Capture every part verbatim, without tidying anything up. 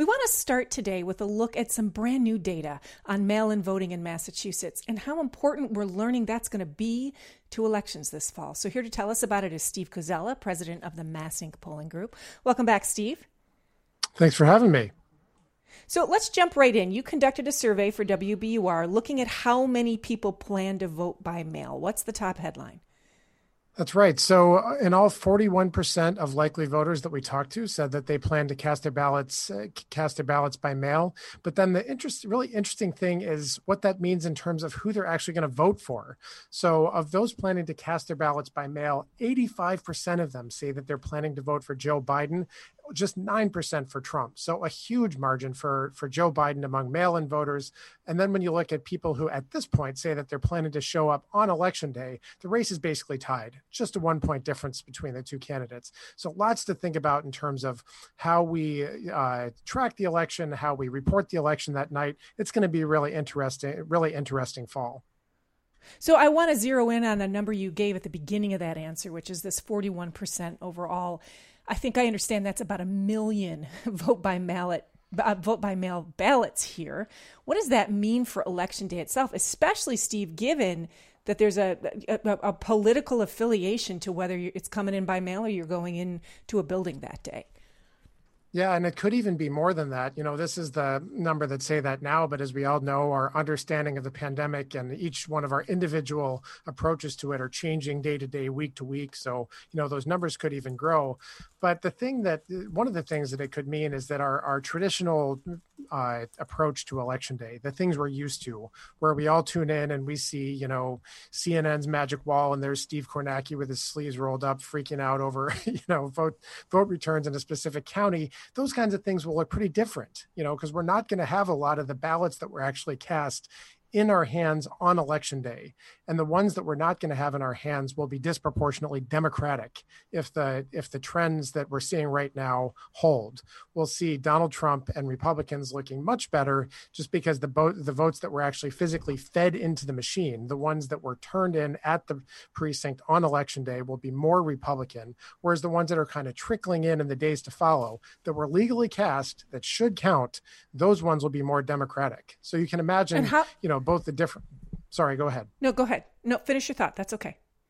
We want to start today with a look at some brand new data on mail-in voting in Massachusetts and how important we're learning that's going to be to elections this fall. So here to tell us about it is Steve Koczela, president of the MassInc Polling Group. Welcome back, Steve. Thanks for having me. So let's jump right in. You conducted a survey for W B U R looking at how many people plan to vote by mail. What's the top headline? That's right. So uh, in all, forty-one percent of likely voters that we talked to said that they plan to cast their ballots, uh, cast their ballots by mail. But then the interest, really interesting thing is what that means in terms of who they're actually going to vote for. So of those planning to cast their ballots by mail, eighty-five percent of them say that they're planning to vote for Joe Biden, just nine percent for Trump. So a huge margin for, for Joe Biden among mail-in voters. And then when you look at people who at this point say that they're planning to show up on election day, the race is basically tied, just a one point difference between the two candidates. So lots to think about in terms of how we uh, track the election, how we report the election that night. It's going to be really interesting, really interesting fall. So I want to zero in on a number you gave at the beginning of that answer, which is this forty-one percent overall. I think I understand that's about a million vote by ballot, uh, vote by mail ballots here. What does that mean for Election Day itself, especially, Steve, given that there's a, a, a political affiliation to whether it's coming in by mail or you're going into a building that day? Yeah, and it could even be more than that. You know, this is the number that say that now, but as we all know, our understanding of the pandemic and each one of our individual approaches to it are changing day to day, week to week. So, you know, those numbers could even grow. But the thing that, one of the things that it could mean is that our, our traditional uh, approach to Election Day, the things we're used to, where we all tune in and we see, you know, C N N's magic wall and there's Steve Kornacki with his sleeves rolled up, freaking out over, you know, vote vote returns in a specific county. Those kinds of things will look pretty different, you know, because we're not going to have a lot of the ballots that were actually cast in our hands on Election Day. And the ones that we're not going to have in our hands will be disproportionately Democratic if the if the trends that we're seeing right now hold. We'll see Donald Trump and Republicans looking much better just because the, bo- the votes that were actually physically fed into the machine, the ones that were turned in at the precinct on Election Day, will be more Republican, whereas the ones that are kind of trickling in in the days to follow that were legally cast that should count, those ones will be more Democratic. So you can imagine, how- you know, both the different, sorry, go ahead. No, go ahead. No, finish your thought. That's okay.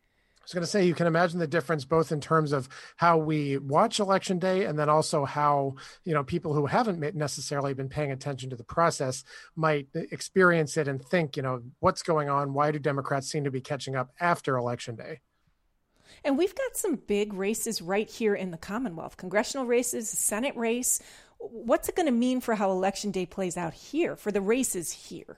I was going to say, you can imagine the difference both in terms of how we watch Election Day and then also how, you know, people who haven't necessarily been paying attention to the process might experience it and think, you know, what's going on? Why do Democrats seem to be catching up after Election Day? And we've got some big races right here in the Commonwealth, congressional races, Senate race. What's it going to mean for how Election Day plays out here, for the races here?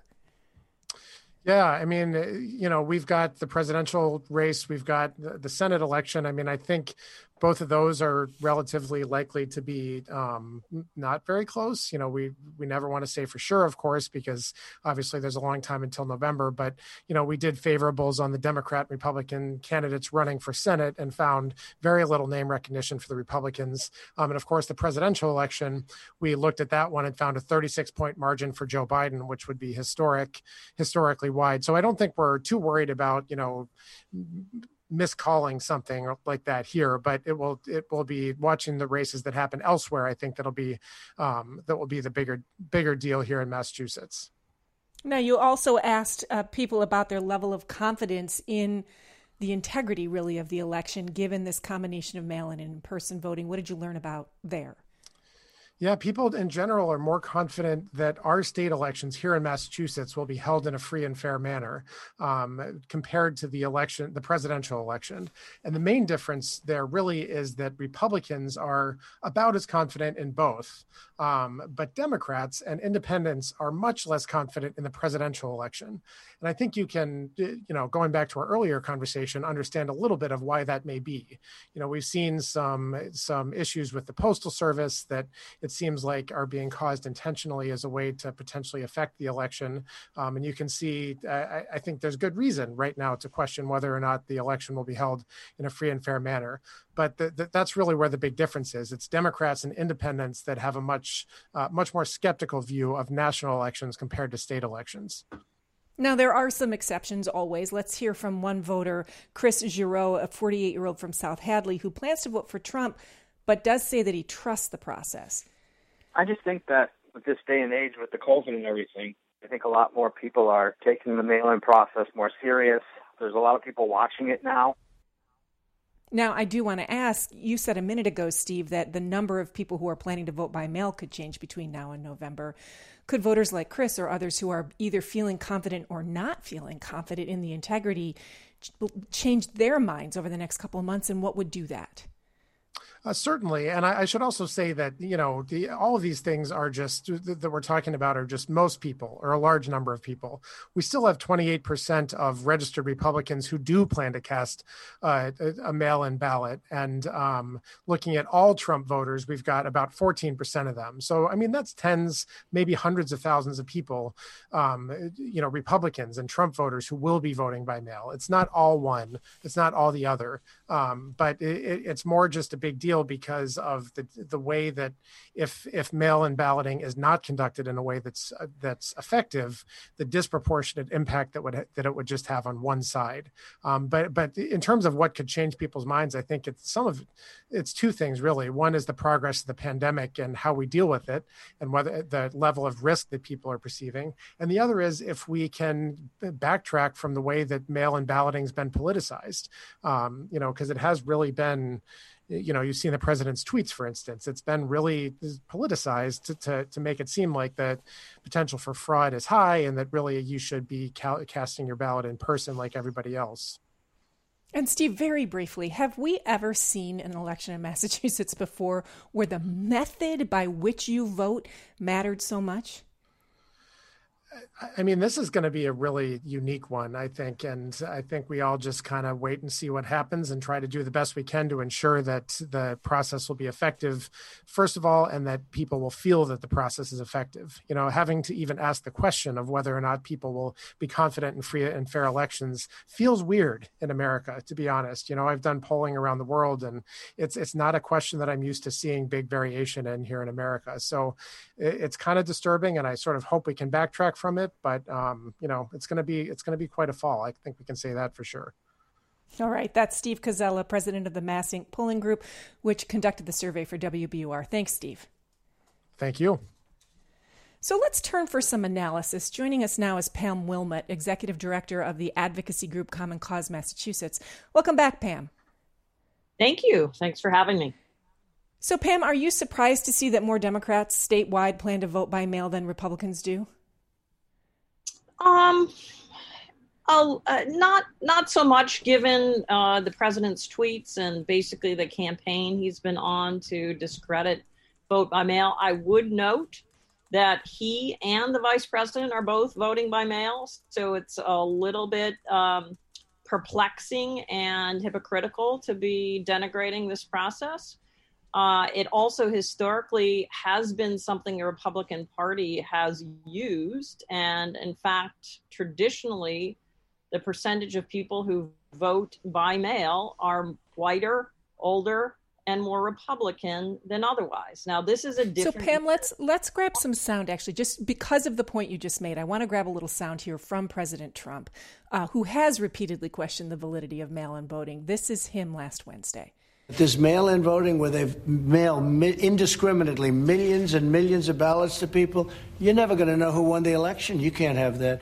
Yeah, I mean, you know, we've got the presidential race, we've got the Senate election. I mean, I think both of those are relatively likely to be um, not very close. You know, we we never want to say for sure, of course, because obviously there's a long time until November. But, you know, we did favorables on the Democrat and Republican candidates running for Senate and found very little name recognition for the Republicans. Um, and of course, the presidential election, we looked at that one and found a thirty-six point margin for Joe Biden, which would be historic, historically wide. So I don't think we're too worried about, you know, miscalling something like that here, but it will it will be watching the races that happen elsewhere. I think that'll be um, that will be the bigger bigger deal here in Massachusetts. Now, you also asked uh, people about their level of confidence in the integrity, really, of the election, given this combination of mail-in and in-person voting. What did you learn about there? Yeah, people in general are more confident that our state elections here in Massachusetts will be held in a free and fair manner um, compared to the election, the presidential election. And the main difference there really is that Republicans are about as confident in both, um, but Democrats and independents are much less confident in the presidential election. And I think you can, you know, going back to our earlier conversation, understand a little bit of why that may be. You know, we've seen some some issues with the Postal Service that it seems like are being caused intentionally as a way to potentially affect the election. Um, and you can see, I, I think there's good reason right now to question whether or not the election will be held in a free and fair manner. But the, the, that's really where the big difference is. It's Democrats and independents that have a much, uh, much more skeptical view of national elections compared to state elections. Now, there are some exceptions always. Let's hear from one voter, Chris Giroux, a forty-eight-year-old from South Hadley, who plans to vote for Trump, but does say that he trusts the process. I just think that with this day and age, with the COVID and everything, I think a lot more people are taking the mail-in process more serious. There's a lot of people watching it now. Now, I do want to ask, you said a minute ago, Steve, that the number of people who are planning to vote by mail could change between now and November. Could voters like Chris or others who are either feeling confident or not feeling confident in the integrity change their minds over the next couple of months, and what would do that? Uh, certainly. And I, I should also say that, you know, the, all of these things are just that, that we're talking about are just most people or a large number of people. We still have twenty-eight percent of registered Republicans who do plan to cast uh, a, a mail-in ballot. And um, looking at all Trump voters, we've got about fourteen percent of them. So, I mean, that's tens, maybe hundreds of thousands of people, um, you know, Republicans and Trump voters who will be voting by mail. It's not all one. It's not all the other. Um, but it, it's more just a big deal because of the the way that if if mail-in balloting is not conducted in a way that's uh, that's effective, the disproportionate impact that would that it would just have on one side. Um, but but in terms of what could change people's minds, I think it's some of it's two things really. One is the progress of the pandemic and how we deal with it, and whether the level of risk that people are perceiving. And the other is if we can backtrack from the way that mail-in balloting has been politicized, um, you know, because it has really been. You know, you've seen the president's tweets, for instance. It's been really politicized to, to, to make it seem like the potential for fraud is high and that really you should be cal- casting your ballot in person like everybody else. And Steve, very briefly, have we ever seen an election in Massachusetts before where the method by which you vote mattered so much? I mean, this is going to be a really unique one, I think. And I think we all just kind of wait and see what happens and try to do the best we can to ensure that the process will be effective, first of all, and that people will feel that the process is effective. You know, having to even ask the question of whether or not people will be confident in free and fair elections feels weird in America, to be honest. You know, I've done polling around the world, and it's it's not a question that I'm used to seeing big variation in here in America. So it's kind of disturbing, and I sort of hope we can backtrack from it. But um, you know, it's going to be it's going to be quite a fall. I think we can say that for sure. All right, that's Steve Koczela, president of the Mass Inc polling group, which conducted the survey for W B U R. Thanks, Steve. Thank you. So let's turn for some analysis. Joining us now is Pam Wilmot, executive director of the advocacy group Common Cause Massachusetts. Welcome back, Pam. Thank you. Thanks for having me. So, Pam, are you surprised to see that more Democrats statewide plan to vote by mail than Republicans do? Um, uh, not not so much, given uh, the president's tweets and basically the campaign he's been on to discredit vote by mail. I would note that he and the vice president are both voting by mail, so it's a little bit um, perplexing and hypocritical to be denigrating this process. Uh, it also historically has been something the Republican Party has used. And in fact, traditionally, the percentage of people who vote by mail are whiter, older, and more Republican than otherwise. Now, this is a different... So, Pam, let's let's grab some sound, actually, just because of the point you just made. I want to grab a little sound here from President Trump, uh, who has repeatedly questioned the validity of mail-in voting. This is him last Wednesday. This mail-in voting where they mail mi- indiscriminately millions and millions of ballots to people, you're never going to know who won the election. You can't have that.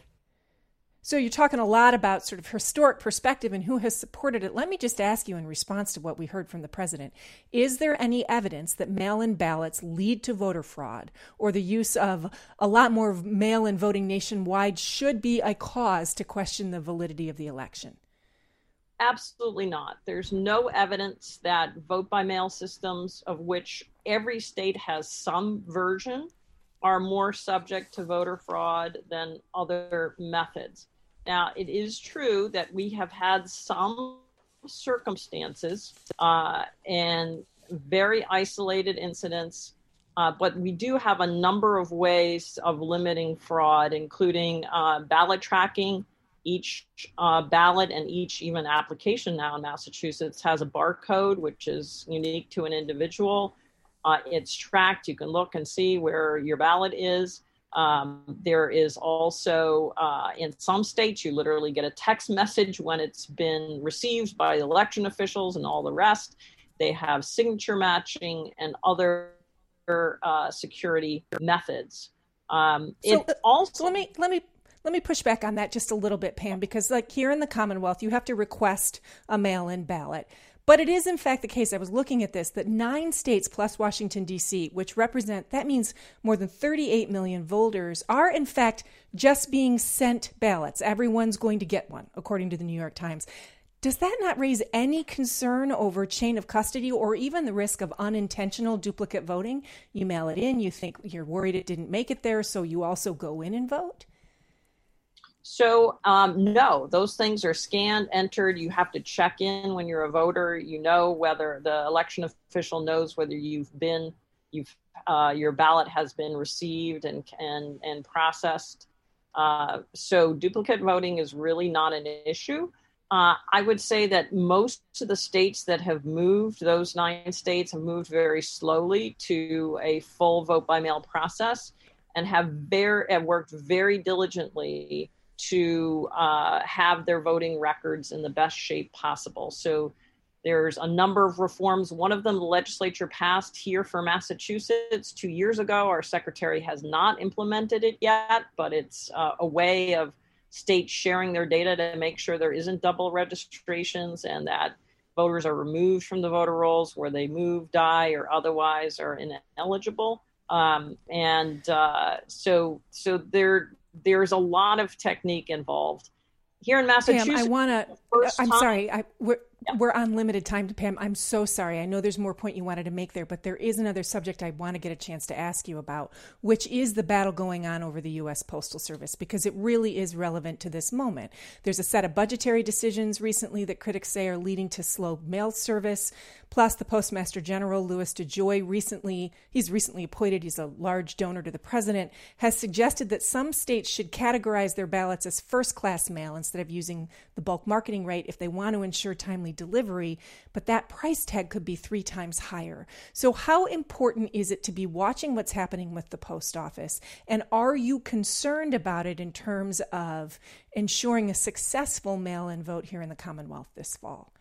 So you're talking a lot about sort of historic perspective and who has supported it. Let me just ask you in response to what we heard from the president, is there any evidence that mail-in ballots lead to voter fraud or the use of a lot more mail-in voting nationwide should be a cause to question the validity of the election? Absolutely not. There's no evidence that vote by mail systems, of which every state has some version, are more subject to voter fraud than other methods. Now, it is true that we have had some circumstances uh, and very isolated incidents, uh, but we do have a number of ways of limiting fraud, including uh, ballot tracking. Each uh, ballot and each even application now in Massachusetts has a barcode, which is unique to an individual. Uh, it's tracked. You can look and see where your ballot is. Um, there is also, uh, in some states, you literally get a text message when it's been received by election officials and all the rest. They have signature matching and other uh, security methods. Um, so it also let me let me let me push back on that just a little bit, Pam, because like here in the Commonwealth, you have to request a mail-in ballot. But it is, in fact, the case, I was looking at this, that nine states plus Washington, D C, which represent, that means more than thirty-eight million voters, are, in fact, just being sent ballots. Everyone's going to get one, according to the New York Times. Does that not raise any concern over chain of custody or even the risk of unintentional duplicate voting? You mail it in, you think you're worried it didn't make it there, so you also go in and vote? So, um, no, those things are scanned, entered. You have to check in when you're a voter. You know whether the election official knows whether you've been, you've, uh, your ballot has been received and and and processed. Uh, so, duplicate voting is really not an issue. Uh, I would say that most of the states that have moved, those nine states have moved very slowly to a full vote by mail process and have very have worked very diligently to uh, have their voting records in the best shape possible. So there's a number of reforms. One of them the legislature passed here for Massachusetts two years ago. Our secretary has not implemented it yet, but it's uh, a way of states sharing their data to make sure there isn't double registrations and that voters are removed from the voter rolls where they move, die, or otherwise are ineligible. Um, and uh, so so there there's a lot of technique involved. Here in Massachusetts, Pam, I want to, I'm time, sorry, I, we're, yeah. we're on limited time, Pam. I'm so sorry. I know there's more point you wanted to make there, but there is another subject I want to get a chance to ask you about, which is the battle going on over the U S Postal Service, because it really is relevant to this moment. There's a set of budgetary decisions recently that critics say are leading to slow mail service. Plus, the Postmaster General, Louis DeJoy, recently, he's recently appointed, he's a large donor to the president, has suggested that some states should categorize their ballots as first-class mail instead of using the bulk marketing rate if they want to ensure timely delivery, but that price tag could be three times higher. So how important is it to be watching what's happening with the post office? And are you concerned about it in terms of ensuring a successful mail-in vote here in the Commonwealth this fall?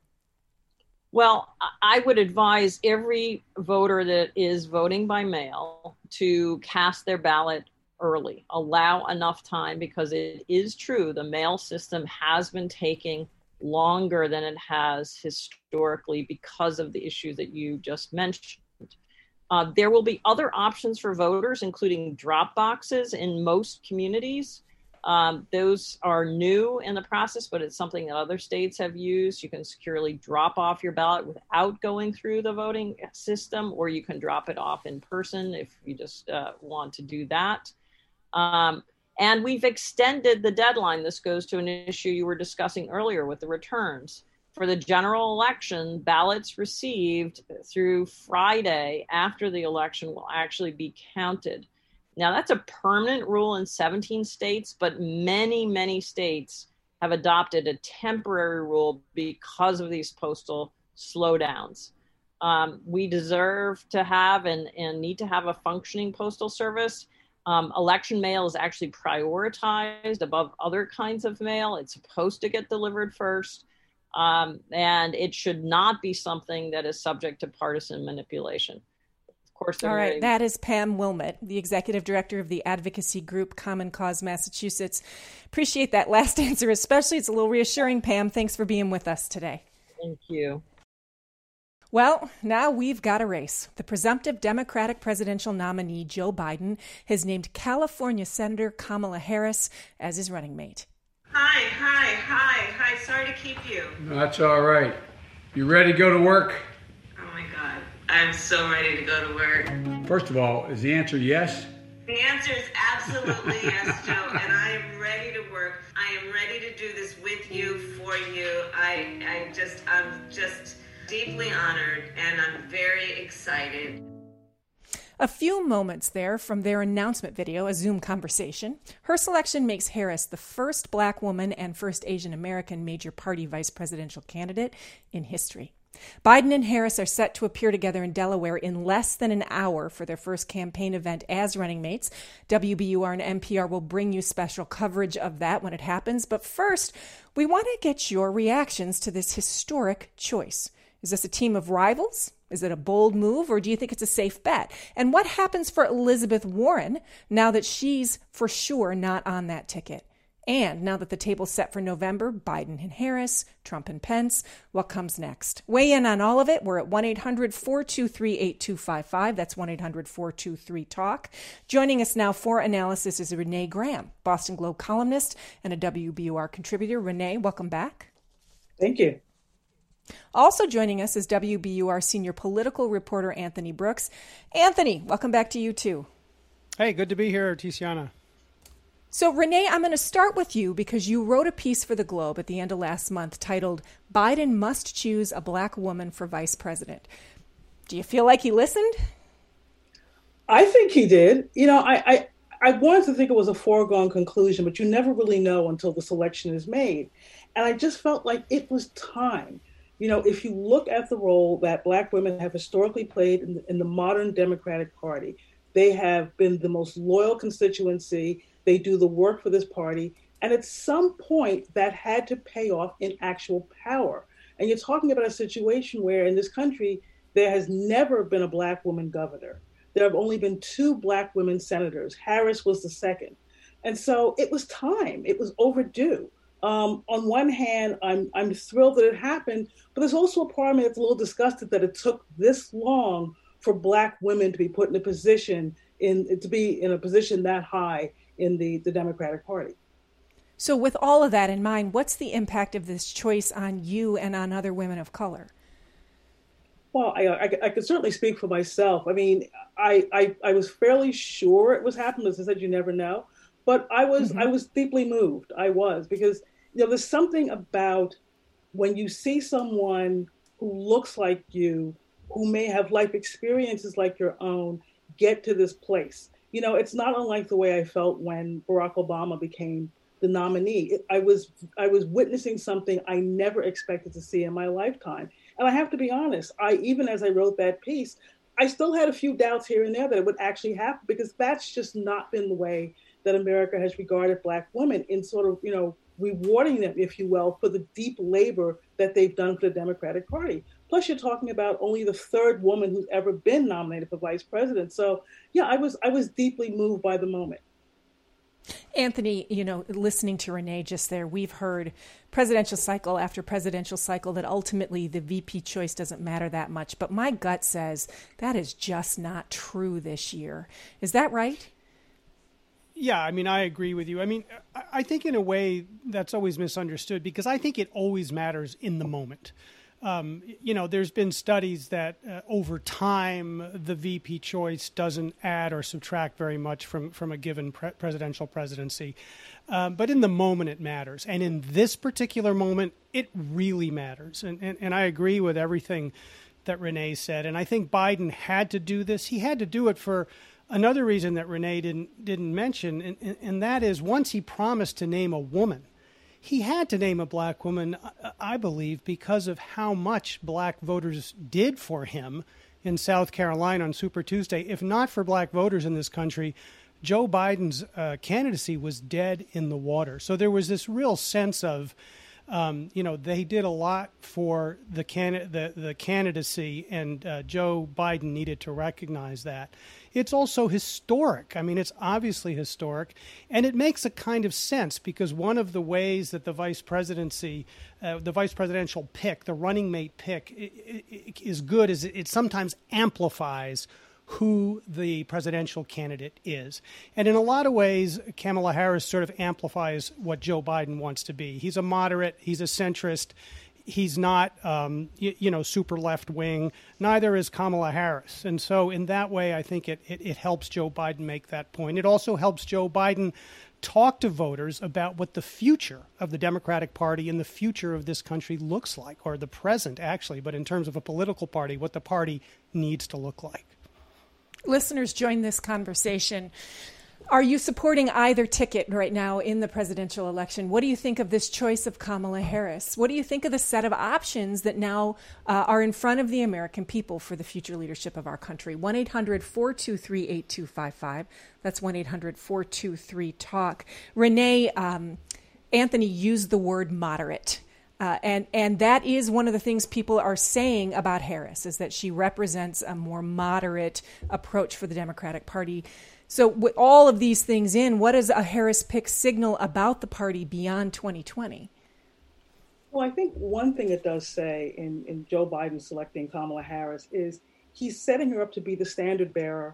Well, I would advise every voter that is voting by mail to cast their ballot early. Allow enough time, because it is true the mail system has been taking longer than it has historically because of the issue that you just mentioned. Uh, there will be other options for voters, including drop boxes in most communities. Um, those are new in the process, but it's something that other states have used. You can securely drop off your ballot without going through the voting system, or you can drop it off in person if you just uh, want to do that. Um, and we've extended the deadline. This goes to an issue you were discussing earlier with the returns. For the general election, ballots received through Friday after the election will actually be counted. Now, that's a permanent rule in seventeen states, but many, many states have adopted a temporary rule because of these postal slowdowns. Um, we deserve to have and, and need to have a functioning postal service. Um, election mail is actually prioritized above other kinds of mail. It's supposed to get delivered first, um, and it should not be something that is subject to partisan manipulation. Course, All right, very... that is Pam Wilmot, the executive director of the advocacy group Common Cause Massachusetts. Appreciate that last answer, especially. It's a little reassuring, Pam. Thanks for being with us today. Thank you. Well, now we've got a race. The presumptive Democratic presidential nominee, Joe Biden, has named California Senator Kamala Harris as his running mate. Hi, hi, hi, hi. Sorry to keep you. That's all right. You ready to go to work? Oh, my God. I'm so ready to go to work. First of all, is the answer yes? The answer is absolutely yes, Joe, and I am ready to work. I am ready to do this with you, for you. I, I just, I'm just deeply honored, and I'm very excited. A few moments there from their announcement video, a Zoom conversation. Her selection makes Harris the first Black woman and first Asian American major party vice presidential candidate in history. Biden and Harris are set to appear together in Delaware in less than an hour for their first campaign event as running mates. W B U R and N P R will bring you special coverage of that when it happens. But first, we want to get your reactions to this historic choice. Is this a team of rivals Is it a bold move, or do you think it's a safe bet? And what happens for Elizabeth Warren now that she's for sure not on that ticket? And now that the table's set for November, Biden and Harris, Trump and Pence, what comes next? Weigh in on all of it. We're at one eight hundred four two three eight two five five. That's one eight hundred four two three talk. Joining us now for analysis is Renee Graham, Boston Globe columnist and a W B U R contributor. Renee, welcome back. Thank you. Also joining us is W B U R senior political reporter Anthony Brooks. Anthony, welcome back to you too. Hey, good to be here, Tiziana. So, Renee, I'm going to start with you because you wrote a piece for the Globe at the end of last month titled, "Biden Must Choose a Black Woman for Vice President." Do you feel like he listened? I think he did. You know, I, I, I wanted to think it was a foregone conclusion, but you never really know until the selection is made. And I just felt like it was time. You know, if you look at the role that Black women have historically played in the, in the modern Democratic Party, they have been the most loyal constituency. They do the work for this party. And at some point, that had to pay off in actual power. And you're talking about a situation where in this country, there has never been a Black woman governor. There have only been two Black women senators. Harris was the second. And so it was time. It was overdue. Um, on one hand, I'm I'm thrilled that it happened, but there's also a part of me that's a little disgusted that it took this long for Black women to be put in a position, in to be in a position that high in the, the Democratic Party. So with all of that in mind, what's the impact of this choice on you and on other women of color? Well, I, I, I could certainly speak for myself. I mean, I, I, I was fairly sure it was happening. As I said, you never know. But I was mm-hmm. I was deeply moved. I was, because you know there's something about when you see someone who looks like you, who may have life experiences like your own, get to this place. You know, it's not unlike the way I felt when Barack Obama became the nominee. It, I was I was witnessing something I never expected to see in my lifetime. And I have to be honest, I even as I wrote that piece, I still had a few doubts here and there that it would actually happen, because that's just not been the way that America has regarded Black women, in sort of, you know, rewarding them, if you will, for the deep labor that they've done for the Democratic Party. Plus, you're talking about only the third woman who's ever been nominated for vice president. So, yeah, I was I was deeply moved by the moment. Anthony, you know, listening to Renee just there, we've heard presidential cycle after presidential cycle that ultimately the V P choice doesn't matter that much. But my gut says that is just not true this year. Is that right? Yeah, I mean, I agree with you. I mean, I think in a way that's always misunderstood, because I think it always matters in the moment. Um, you know, there's been studies that uh, over time, the V P choice doesn't add or subtract very much from, from a given pre- presidential presidency. Um, but in the moment, it matters. And in this particular moment, it really matters. And, and, and I agree with everything that Renee said. And I think Biden had to do this. He had to do it for another reason that Renee didn't didn't mention, and, and, and that is once he promised to name a woman, he had to name a Black woman, I believe, because of how much Black voters did for him in South Carolina on Super Tuesday. If not for Black voters in this country, Joe Biden's uh, candidacy was dead in the water. So there was this real sense of, Um, you know, they did a lot for the can- the, the candidacy, and uh, Joe Biden needed to recognize that. It's also historic. I mean, it's obviously historic, and it makes a kind of sense, because one of the ways that the vice presidency, uh, the vice presidential pick, the running mate pick, it, it, is good is it, it sometimes amplifies who the presidential candidate is. And in a lot of ways, Kamala Harris sort of amplifies what Joe Biden wants to be. He's a moderate, he's a centrist, he's not, um, you, you know, super left wing. Neither is Kamala Harris. And so in that way, I think it, it, it helps Joe Biden make that point. It also helps Joe Biden talk to voters about what the future of the Democratic Party and the future of this country looks like, or the present, actually, but in terms of a political party, what the party needs to look like. Listeners, join this conversation. Are you supporting either ticket right now in the presidential election? What do you think of this choice of Kamala Harris? What do you think of the set of options that now uh, are in front of the American people for the future leadership of our country? one eight hundred four two three eight two five five. That's one eight hundred four two three talk. Renee, um, Anthony used the word moderate. Uh, and and that is one of the things people are saying about Harris, is that she represents a more moderate approach for the Democratic Party. So with all of these things in, what does a Harris pick signal about the party beyond twenty twenty? Well, I think one thing it does say in, in Joe Biden selecting Kamala Harris is he's setting her up to be the standard bearer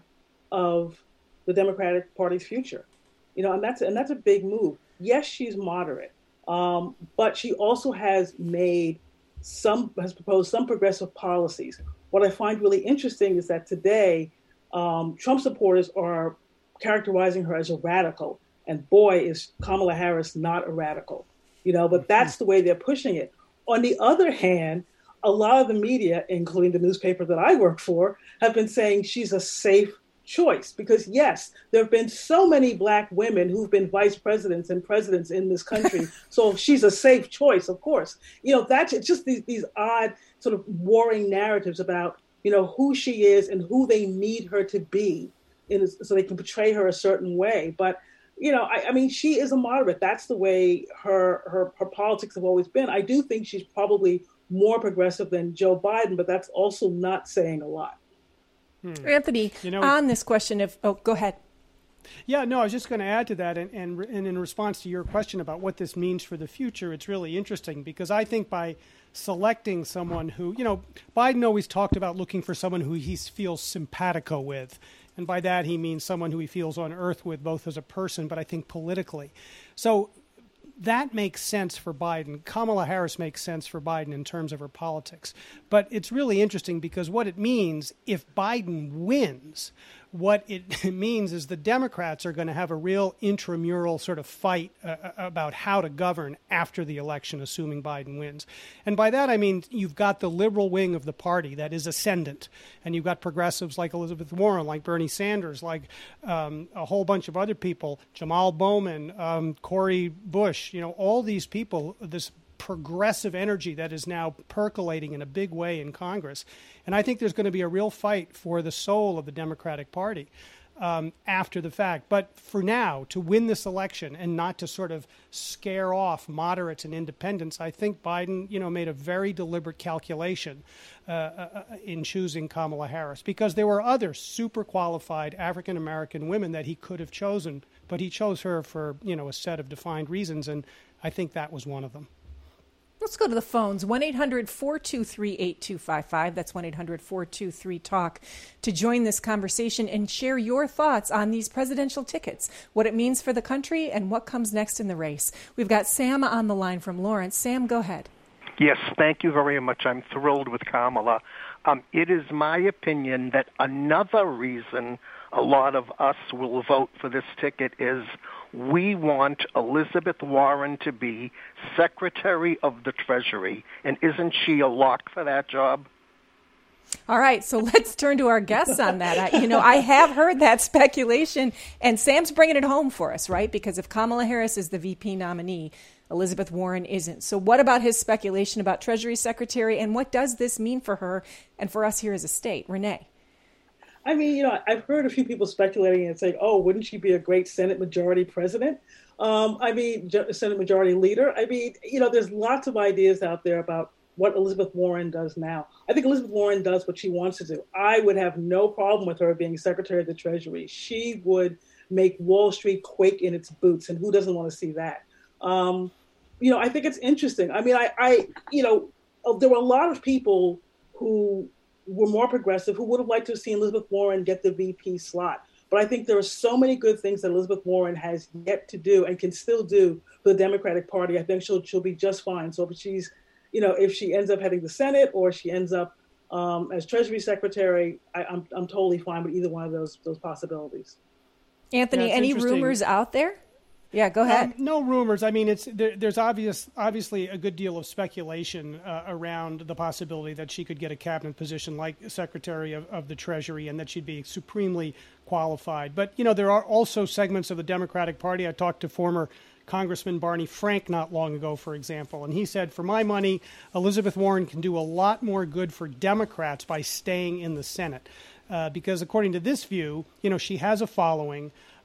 of the Democratic Party's future. You know, and that's and that's a big move. Yes, she's moderate. Um, but she also has made some, has proposed some progressive policies. What I find really interesting is that today, um, Trump supporters are characterizing her as a radical. And boy, is Kamala Harris not a radical, you know, but that's the way they're pushing it. On the other hand, a lot of the media, including the newspaper that I work for, have been saying she's a safe choice, because yes, there have been so many Black women who've been vice presidents and presidents in this country. So she's a safe choice, of course. You know, that's it's just these, these odd sort of warring narratives about, you know, who she is and who they need her to be in, so they can portray her a certain way. But, you know, I, I mean, she is a moderate. That's the way her, her, her politics have always been. I do think she's probably more progressive than Joe Biden, but that's also not saying a lot. Hmm. Anthony, you know, on this question of, oh, go ahead. Yeah, no, I was just going to add to that. And, and, and in response to your question about what this means for the future, it's really interesting because I think by selecting someone who, you know, Biden always talked about looking for someone who he feels simpatico with. And by that, he means someone who he feels on earth with, both as a person, but I think politically. So that makes sense for Biden. Kamala Harris makes sense for Biden in terms of her politics. But it's really interesting because what it means, if Biden wins, what it means is the Democrats are going to have a real intramural sort of fight uh, about how to govern after the election, assuming Biden wins. And by that, I mean, you've got the liberal wing of the party that is ascendant, and you've got progressives like Elizabeth Warren, like Bernie Sanders, like um, a whole bunch of other people, Jamal Bowman, um, Cori Bush, you know, all these people, this progressive energy that is now percolating in a big way in Congress. And I think there's going to be a real fight for the soul of the Democratic Party um, after the fact. But for now, to win this election and not to sort of scare off moderates and independents, I think Biden, you know, made a very deliberate calculation uh, uh, in choosing Kamala Harris, because there were other super qualified African-American women that he could have chosen, but he chose her for, you know, a set of defined reasons. And I think that was one of them. Let's go to the phones. one eight hundred four two three eight two five five. That's one eight hundred four two three talk to join this conversation and share your thoughts on these presidential tickets, what it means for the country, and what comes next in the race. We've got Sam on the line from Lawrence. Sam, go ahead. Yes, thank you very much. I'm thrilled with Kamala. Um, it is my opinion that another reason a lot of us will vote for this ticket is we want Elizabeth Warren to be Secretary of the Treasury. And isn't she a lock for that job? All right, so let's turn to our guests on that. I, you know, I have heard that speculation, and Sam's bringing it home for us, right? Because if Kamala Harris is the V P nominee, Elizabeth Warren isn't. So what about his speculation about Treasury Secretary, and what does this mean for her and for us here as a state? Renee? I mean, you know, I've heard a few people speculating and saying, oh, wouldn't she be a great Senate Majority President? Um, I mean, Senate Majority Leader. I mean, you know, there's lots of ideas out there about what Elizabeth Warren does now. I think Elizabeth Warren does what she wants to do. I would have no problem with her being Secretary of the Treasury. She would make Wall Street quake in its boots, and who doesn't want to see that? Um, you know, I think it's interesting. I mean, I, I, you know, there were a lot of people who were more progressive who would have liked to have seen Elizabeth Warren get the V P slot. But I think there are so many good things that Elizabeth Warren has yet to do and can still do for the Democratic Party. I think she'll she'll be just fine. So if she's, you know, if she ends up heading the Senate or she ends up um, as Treasury Secretary, I, I'm I'm totally fine with either one of those those possibilities. Anthony, yeah, any rumors out there? Yeah, go ahead. Um, no rumors. I mean, it's there, there's obvious, obviously a good deal of speculation uh, around the possibility that she could get a cabinet position like Secretary of, of the Treasury and that she'd be supremely qualified. But, you know, there are also segments of the Democratic Party. I talked to former Congressman Barney Frank not long ago, for example, and he said, for my money, Elizabeth Warren can do a lot more good for Democrats by staying in the Senate. Uh, because according to this view, you know, she has a following.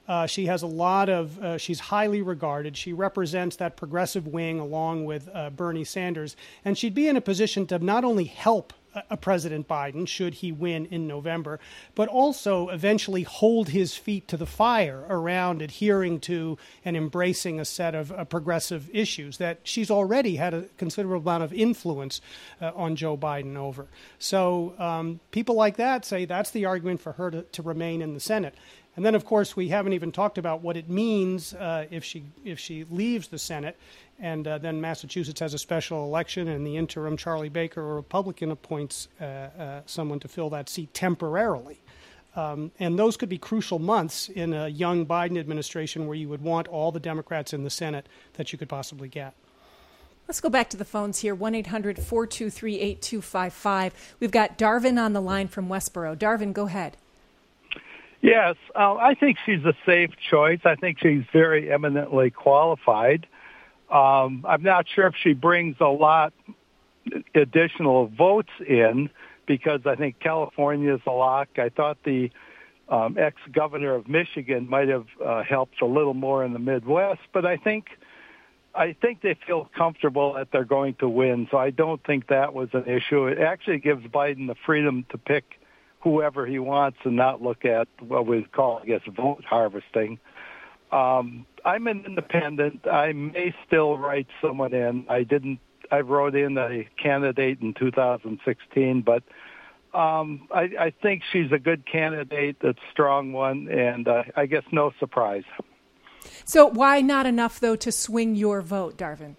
Uh, she has a lot of, uh, she's highly regarded. She represents that progressive wing along with uh, Bernie Sanders. And she'd be in a position to not only help a President Biden, should he win in November, but also eventually hold his feet to the fire around adhering to and embracing a set of uh, progressive issues that she's already had a considerable amount of influence uh, on Joe Biden over. So um, people like that say that's the argument for her to, to remain in the Senate. And then, of course, we haven't even talked about what it means uh, if she if she leaves the Senate, and uh, then Massachusetts has a special election, and the interim Charlie Baker, a Republican, appoints uh, uh, someone to fill that seat temporarily. Um, and those could be crucial months in a young Biden administration where you would want all the Democrats in the Senate that you could possibly get. Let's go back to the phones here, one eight hundred four two three eight two five five. We've got Darvin on the line from Westboro. Darvin, go ahead. Yes, uh, I think she's a safe choice. I think she's very eminently qualified. Um, I'm not sure if she brings a lot additional votes in, because I think California is a lock. I thought the um, ex-governor of Michigan might have uh, helped a little more in the Midwest, but I think I think they feel comfortable that they're going to win, so I don't think that was an issue. It actually gives Biden the freedom to pick whoever he wants and not look at what we call, I guess, vote harvesting. Um, I'm an independent. I may still write someone in. I didn't. I wrote in a candidate in two thousand sixteen, but um, I, I think she's a good candidate, a strong one, and uh, I guess no surprise. So why not enough, though, to swing your vote, Darvin?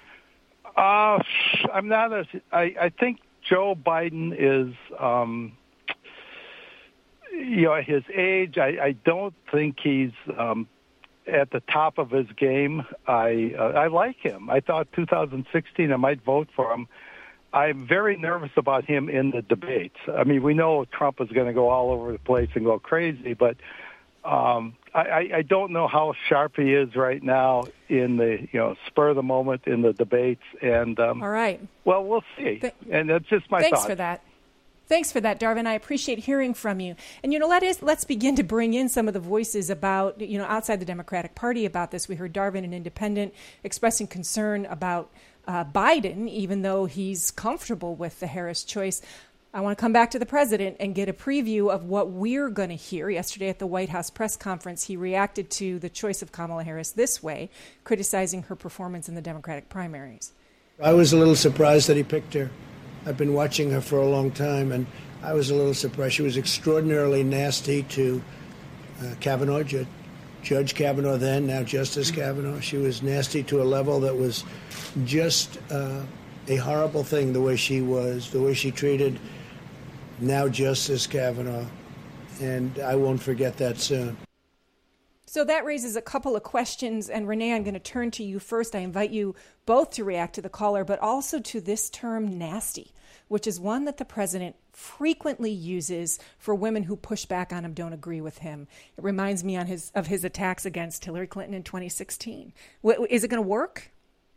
Uh, I'm not a. I, I think Joe Biden is. Um, You know, at his age, I, I don't think he's um, at the top of his game. I uh, I like him. I thought two thousand sixteen I might vote for him. I'm very nervous about him in the debates. I mean, we know Trump is going to go all over the place and go crazy, but um, I, I don't know how sharp he is right now in the, you know, spur of the moment in the debates. And um, all right. Well, we'll see. Th- and that's just my Thanks thought. for that. Thanks for that, Darvin. I appreciate hearing from you. And, you know, let us, let's begin to bring in some of the voices about, you know, outside the Democratic Party about this. We heard Darvin, an independent, expressing concern about uh, Biden, even though he's comfortable with the Harris choice. I want to come back to the president and get a preview of what we're going to hear. Yesterday at the White House press conference, he reacted to the choice of Kamala Harris this way, criticizing her performance in the Democratic primaries. I was a little surprised that he picked her. I've been watching her for a long time, and I was a little surprised. She was extraordinarily nasty to uh, Kavanaugh, Judge, Judge Kavanaugh then, now Justice Kavanaugh. She was nasty to a level that was just uh, a horrible thing, the way she was, the way she treated now Justice Kavanaugh. And I won't forget that soon. So that raises a couple of questions. And Renee, I'm going to turn to you first. I invite you both to react to the caller, but also to this term nasty, which is one that the president frequently uses for women who push back on him, don't agree with him. It reminds me on his of his attacks against Hillary Clinton in twenty sixteen. Is it going to work?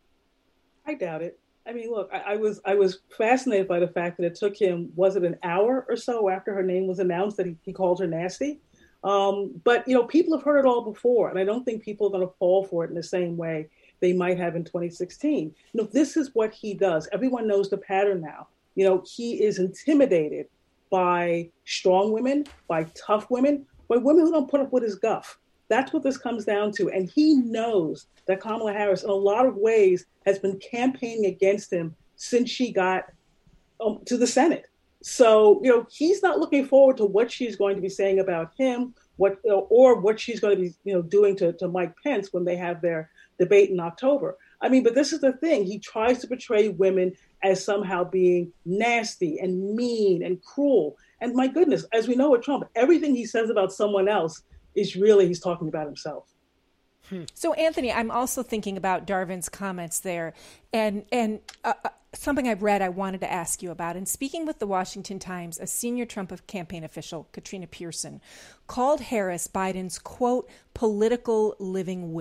I doubt it. I mean, look, I, I was I was fascinated by the fact that it took him, was it an hour or so after her name was announced that he, he called her nasty? Um, but, you know, people have heard it all before, and I don't think people are going to fall for it in the same way they might have in twenty sixteen. You know, this is what he does. Everyone knows the pattern now. You know, he is intimidated by strong women, by tough women, by women who don't put up with his guff. That's what this comes down to. And he knows that Kamala Harris, in a lot of ways, has been campaigning against him since she got um, to the Senate. So, you know, he's not looking forward to what she's going to be saying about him, what uh, or what she's going to be, you know, doing to, to Mike Pence when they have their debate in October. I mean, but this is the thing. He tries to portray women as somehow being nasty and mean and cruel. And my goodness, as we know with Trump, everything he says about someone else is really he's talking about himself. Hmm. So, Anthony, I'm also thinking about Darvin's comments there. And, and uh, something I've read I wanted to ask you about. In speaking with the Washington Times, a senior Trump campaign official, Katrina Pearson, called Harris Biden's, quote, political living will.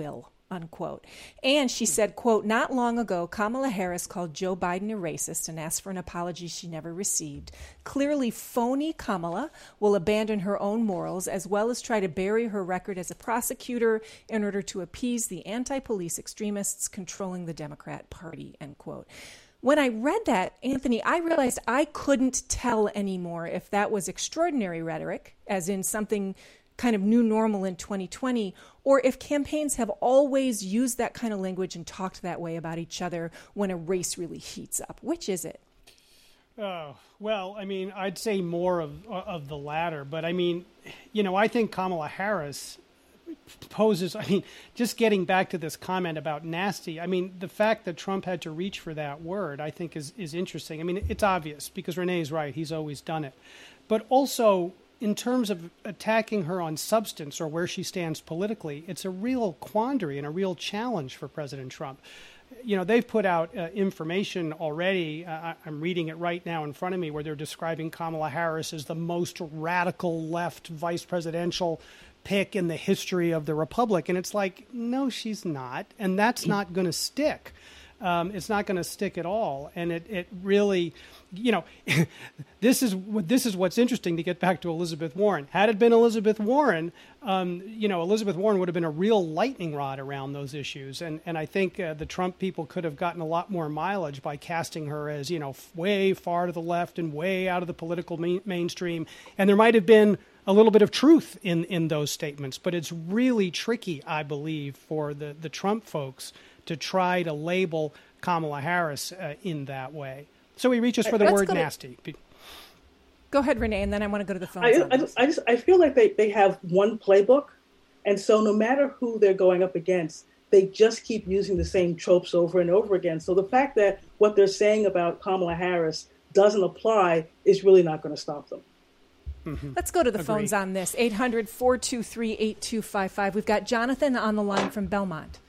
unquote. And she said, quote, not long ago, Kamala Harris called Joe Biden a racist and asked for an apology she never received. Clearly, phony Kamala will abandon her own morals as well as try to bury her record as a prosecutor in order to appease the anti-police extremists controlling the Democrat Party, end quote. When I read that, Anthony, I realized I couldn't tell anymore if that was extraordinary rhetoric, as in something kind of new normal in twenty twenty, or if campaigns have always used that kind of language and talked that way about each other when a race really heats up. Which is it? Oh, well, I mean, I'd say more of of the latter. But I mean, you know, I think Kamala Harris poses, I mean, just getting back to this comment about nasty, I mean, the fact that Trump had to reach for that word, I think is, is interesting. I mean, it's obvious because Renee's right. He's always done it. But also, in terms of attacking her on substance or where she stands politically, it's a real quandary and a real challenge for President Trump. You know, they've put out uh, information already. Uh, I'm reading it right now in front of me where they're describing Kamala Harris as the most radical left vice presidential pick in the history of the Republic. And it's like, no, she's not. And that's not going to stick. Um, it's not going to stick at all. And it, it really, you know, this is this is what's interesting to get back to Elizabeth Warren. Had it been Elizabeth Warren, um, you know, Elizabeth Warren would have been a real lightning rod around those issues. And and I think uh, the Trump people could have gotten a lot more mileage by casting her as, you know, way far to the left and way out of the political main, mainstream. And there might have been a little bit of truth in, in those statements. But it's really tricky, I believe, for the, the Trump folks to try to label Kamala Harris uh, in that way. So he reaches for the Let's word go to, nasty. Go ahead, Renee, and then I want to go to the phone. I, I, just, I just I feel like they, they have one playbook, and so no matter who they're going up against, they just keep using the same tropes over and over again. So the fact that what they're saying about Kamala Harris doesn't apply is really not going to stop them. Mm-hmm. Let's go to the Agreed. phones on this. eight hundred, four two three, eight two five five. We've got Jonathan on the line from Belmont.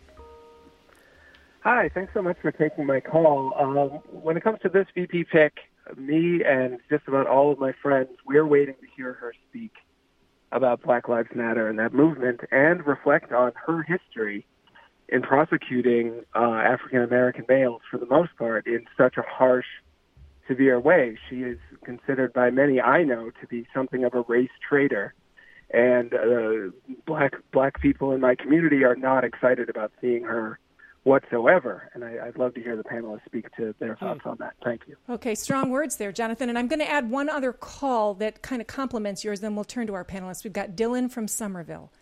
Hi, thanks so much for taking my call. Um, when it comes to this V P pick, me and just about all of my friends, we're waiting to hear her speak about Black Lives Matter and that movement and reflect on her history in prosecuting uh, African-American males, for the most part, in such a harsh, severe way. She is considered by many I know to be something of a race traitor. And uh, black black people in my community are not excited about seeing her whatsoever. And I, I'd love to hear the panelists speak to their thoughts on that. Thank you. Okay, strong words there, Jonathan. And I'm going to add one other call that kind of complements yours, then we'll turn to our panelists. We've got Dylan from Somerville.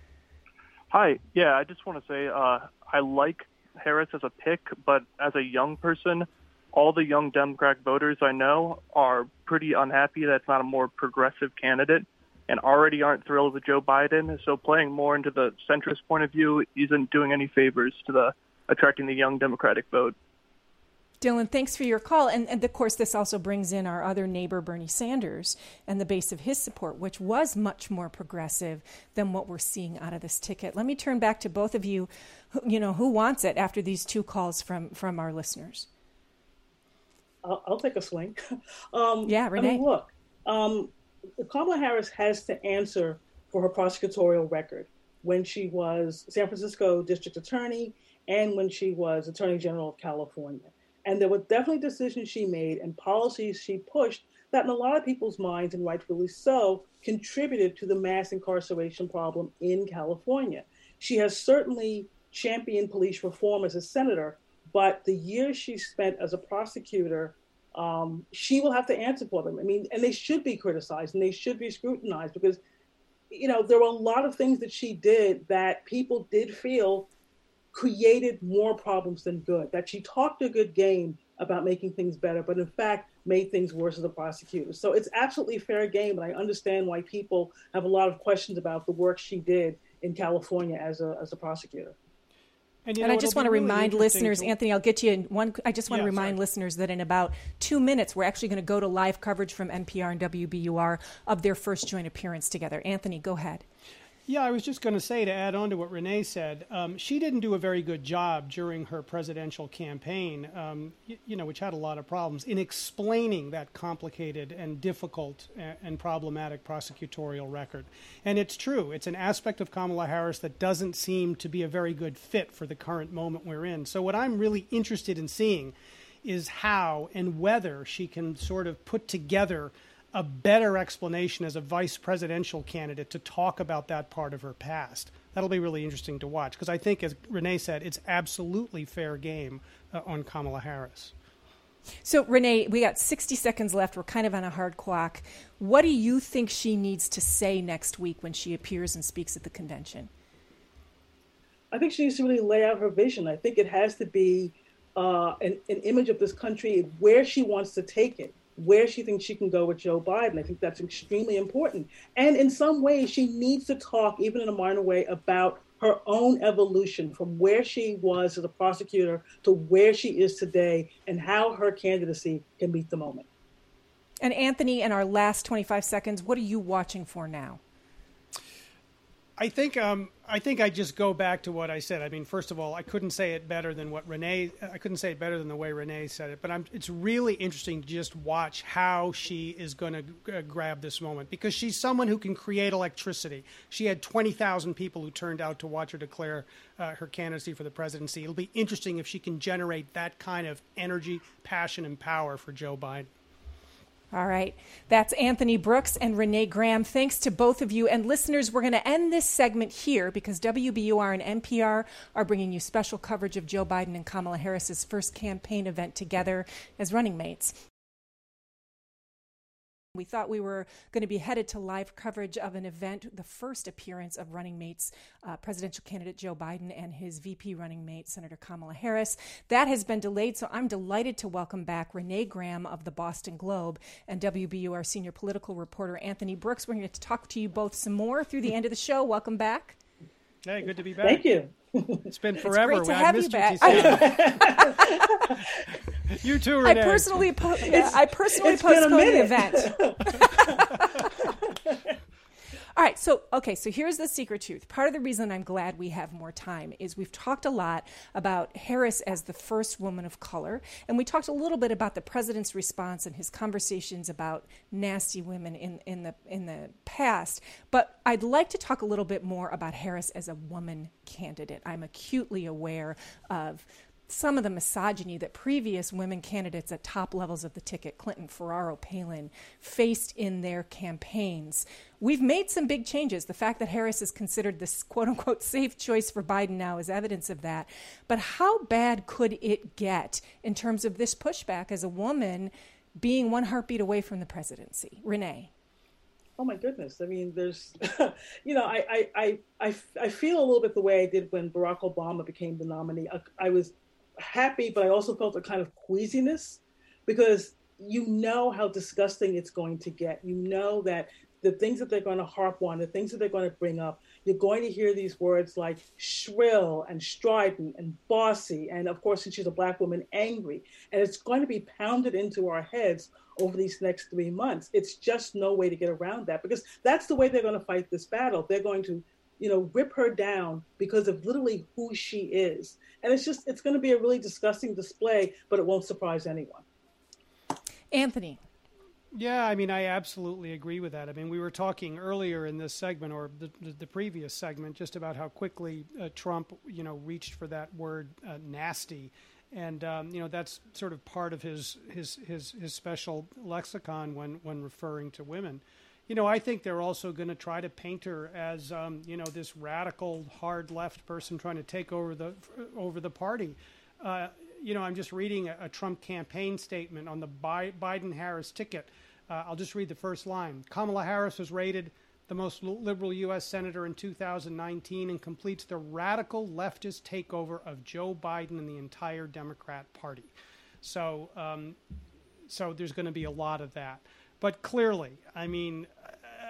Hi. Yeah, I just want to say uh, I like Harris as a pick, but as a young person, all the young Democrat voters I know are pretty unhappy that it's not a more progressive candidate and already aren't thrilled with Joe Biden. So playing more into the centrist point of view isn't doing any favors to the attracting the young Democratic vote. Dylan, thanks for your call. And, and of course, this also brings in our other neighbor, Bernie Sanders, and the base of his support, which was much more progressive than what we're seeing out of this ticket. Let me turn back to both of you. You know, who wants it after these two calls from, from our listeners? I'll, I'll take a swing. um, yeah, Renee. I mean, look, um, Kamala Harris has to answer for her prosecutorial record when she was San Francisco district attorney and when she was Attorney General of California. And there were definitely decisions she made and policies she pushed that in a lot of people's minds, and rightfully so, contributed to the mass incarceration problem in California. She has certainly championed police reform as a senator, but the years she spent as a prosecutor, um, she will have to answer for them. I mean, and they should be criticized and they should be scrutinized because, you know, there were a lot of things that she did that people did feel created more problems than good, that she talked a good game about making things better, but in fact made things worse as a prosecutor. So it's absolutely fair game, and I understand why people have a lot of questions about the work she did in California as a as a prosecutor. And, you know, and I just want to really remind listeners, to... Anthony, I'll get you in one. I just want yeah, to remind sorry. listeners that in about two minutes, we're actually going to go to live coverage from N P R and W B U R of their first joint appearance together. Anthony, go ahead. Yeah, I was just going to say, to add on to what Renee said, um, she didn't do a very good job during her presidential campaign, um, you, you know, which had a lot of problems, in explaining that complicated and difficult and, and problematic prosecutorial record. And it's true. It's an aspect of Kamala Harris that doesn't seem to be a very good fit for the current moment we're in. So what I'm really interested in seeing is how and whether she can sort of put together a better explanation as a vice presidential candidate to talk about that part of her past. That'll be really interesting to watch, because I think, as Renee said, it's absolutely fair game uh, on Kamala Harris. So, Renee, we got sixty seconds left. We're kind of on a hard clock. What do you think she needs to say next week when she appears and speaks at the convention? I think she needs to really lay out her vision. I think it has to be uh, an, an image of this country, where she wants to take it, where she thinks she can go with Joe Biden. I think that's extremely important. And in some ways, she needs to talk, even in a minor way, about her own evolution from where she was as a prosecutor to where she is today, and how her candidacy can meet the moment. And Anthony, in our last twenty-five seconds, what are you watching for now? I think um, I think I just go back to what I said. I mean, first of all, I couldn't say it better than what Renee. I couldn't say it better than the way Renee said it. But I'm, it's really interesting to just watch how she is going to g- grab this moment, because she's someone who can create electricity. She had twenty thousand people who turned out to watch her declare uh, her candidacy for the presidency. It'll be interesting if she can generate that kind of energy, passion, and power for Joe Biden. All right. That's Anthony Brooks and Renee Graham. Thanks to both of you. And listeners, we're going to end this segment here because W B U R and N P R are bringing you special coverage of Joe Biden and Kamala Harris's first campaign event together as running mates. We thought we were going to be headed to live coverage of an event, the first appearance of running mates, uh, presidential candidate Joe Biden and his V P running mate, Senator Kamala Harris. That has been delayed, so I'm delighted to welcome back Renee Graham of the Boston Globe and W B U R senior political reporter Anthony Brooks. We're going to talk to you both some more through the end of the show. Welcome back. Hey, good to be back. Thank you. It's been forever. It's great to I have missed you back. You too, Renee. I personally, po- yeah, I personally postponed the event. All right, so, okay, so here's the secret truth. Part of the reason I'm glad we have more time is we've talked a lot about Harris as the first woman of color, and we talked a little bit about the president's response and his conversations about nasty women in, in the in the past. But I'd like to talk a little bit more about Harris as a woman candidate. I'm acutely aware of some of the misogyny that previous women candidates at top levels of the ticket, Clinton, Ferraro, Palin, faced in their campaigns. We've made some big changes. The fact that Harris is considered this quote-unquote safe choice for Biden now is evidence of that. But how bad could it get in terms of this pushback as a woman being one heartbeat away from the presidency? Renee? Oh my goodness! I mean, there's, you know, I, I, I, I, I feel a little bit the way I did when Barack Obama became the nominee. I, I was happy, but I also felt a kind of queasiness, because you know how disgusting it's going to get. You know that the things that they're going to harp on, the things that they're going to bring up, you're going to hear these words like shrill and strident and bossy, and of course, since she's a Black woman, angry. And it's going to be pounded into our heads over these next three months. It's just no way to get around that, because that's the way they're going to fight this battle. They're going to, you know, rip her down because of literally who she is. And it's just, it's going to be a really disgusting display, but it won't surprise anyone. Anthony. Yeah, I mean, I absolutely agree with that. I mean, we were talking earlier in this segment, or the, the, the previous segment, just about how quickly uh, Trump, you know, reached for that word uh, nasty. And, um, you know, that's sort of part of his, his, his, his special lexicon when, when referring to women. You know, I think they're also going to try to paint her as, um, you know, this radical, hard left person trying to take over the over the party. Uh, you know, I'm just reading a, a Trump campaign statement on the Bi- Biden-Harris ticket. Uh, I'll just read the first line. Kamala Harris was rated the most liberal U S senator in two thousand nineteen and completes the radical leftist takeover of Joe Biden and the entire Democrat Party. So, um, so there's going to be a lot of that. But clearly, I mean, uh,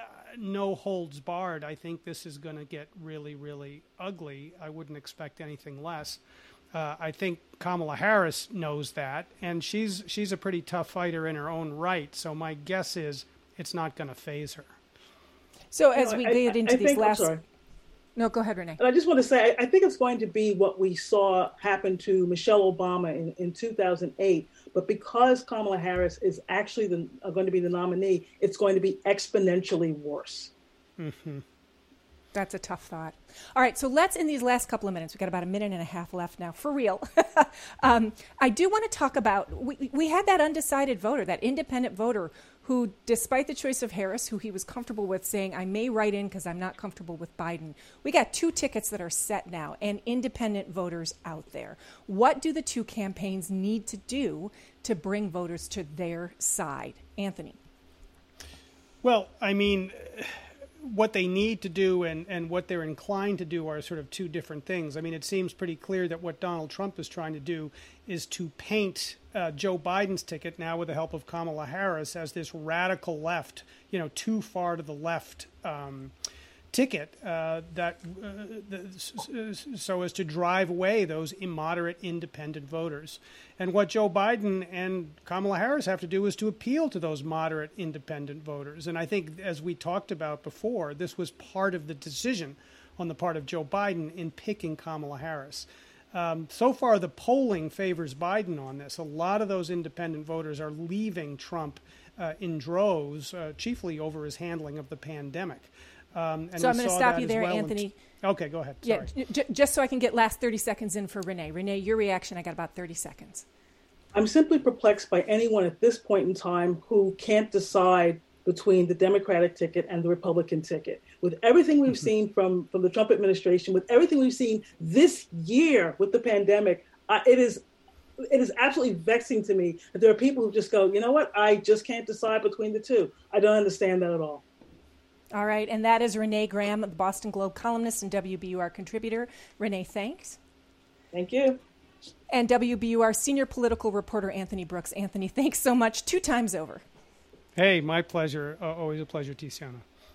no holds barred. I think this is going to get really, really ugly. I wouldn't expect anything less. Uh, I think Kamala Harris knows that, and she's she's a pretty tough fighter in her own right. So my guess is it's not going to faze her. So as you know, we I, get into I these think, last, I'm sorry. No, go ahead, Renee. And I just want to say, I think it's going to be what we saw happen to Michelle Obama in, in two thousand eight. But because Kamala Harris is actually the, uh, going to be the nominee, it's going to be exponentially worse. Mm-hmm. That's a tough thought. All right, so let's, in these last couple of minutes, we've got about a minute and a half left now, for real. um, I do want to talk about, we, we had that undecided voter, that independent voter who, despite the choice of Harris, who he was comfortable with, saying, I may write in because I'm not comfortable with Biden. We got two tickets that are set now and independent voters out there. What do the two campaigns need to do to bring voters to their side? Anthony. Well, I mean, what they need to do and, and what they're inclined to do are sort of two different things. I mean, it seems pretty clear that what Donald Trump is trying to do is to paint uh, Joe Biden's ticket, now with the help of Kamala Harris, as this radical left, you know, too far to the left um, ticket uh, that uh, the, so as to drive away those immoderate independent voters. And what Joe Biden and Kamala Harris have to do is to appeal to those moderate independent voters. And I think, as we talked about before, this was part of the decision on the part of Joe Biden in picking Kamala Harris. Um, so far, the polling favors Biden on this. A lot of those independent voters are leaving Trump uh, in droves, uh, chiefly over his handling of the pandemic. Um, and so I'm going to stop you there, well Anthony. In, okay, go ahead. Yeah, Sorry. j- just so I can get last thirty seconds in for Renee. Renee, your reaction, I got about thirty seconds. I'm simply perplexed by anyone at this point in time who can't decide between the Democratic ticket and the Republican ticket. With everything we've mm-hmm. seen from, from the Trump administration, with everything we've seen this year with the pandemic, uh, it is it is absolutely vexing to me that there are people who just go, you know what, I just can't decide between the two. I don't understand that at all. All right, and that is Renee Graham, the Boston Globe columnist and W B U R contributor. Renee, thanks. Thank you. And W B U R senior political reporter Anthony Brooks. Anthony, thanks so much, two times over. Hey, my pleasure. Uh, always a pleasure, Tiziana.